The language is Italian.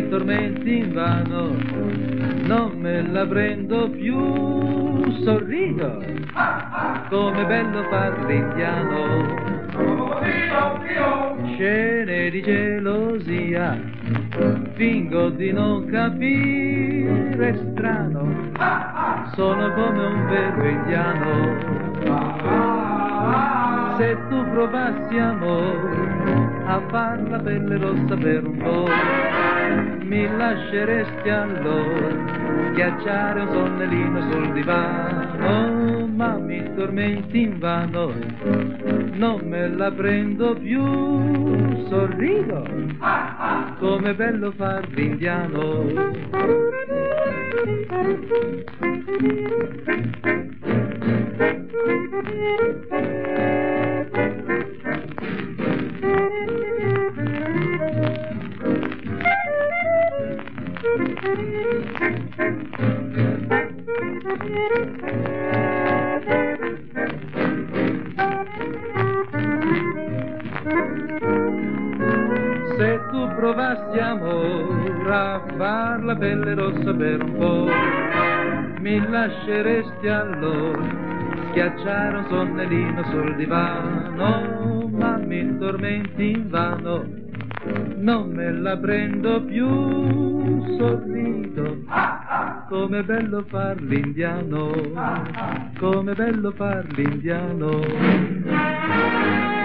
tormenti invano, non me la prendo più, sorrido, come bello far l'indiano. Scene di gelosia, fingo di non capire, strano, sono come un vero indiano. Se tu provassi amore a far la pelle rossa per un po', mi lasceresti allora schiacciare un sonnellino sul divano, ma mi tormenti invano, non me la prendo più, sorrido, come bello far l'indiano. Se tu provassi amore a far la pelle rossa per un po', mi lasceresti allora schiacciare un sonnellino sul divano, ma mi tormenti invano, non me la prendo più, sorrido, come bello far l'indiano, come bello far l'indiano.